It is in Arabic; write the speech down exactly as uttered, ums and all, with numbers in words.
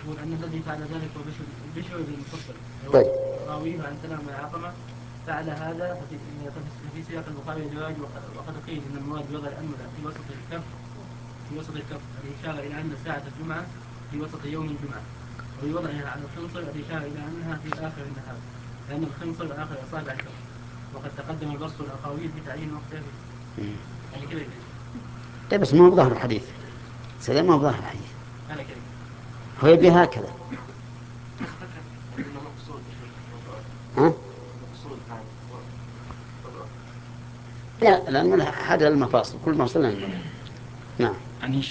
يقول أن الذي فعل ذلك هو بشر بشر بن المفضل. طيب. راويه عن سلمة بن علقمة فعل هذا ففي, ففي سياق البخاري جواز، وقد قيل أن المراد بوضع الأنملة في وسط الكف في وسط الكف الإشارة إلى أن ساعة الجمعة في وسط يوم الجمعة، وبوضعها على الخنصر الإشارة إلى أنها في آخر النهار لأن الخنصر آخر أصابع الكف، وقد تقدم البسط الأقاويل في تعيين وقتها يعني كذا كذا. طيب بس ما هو ظاهر الحديث سلام، ما هو ظاهر الحديث، أنا كذا هو يبي هكذا. ها؟ لا، لأن هذا المفاصل كل ما وصلنا. نعم.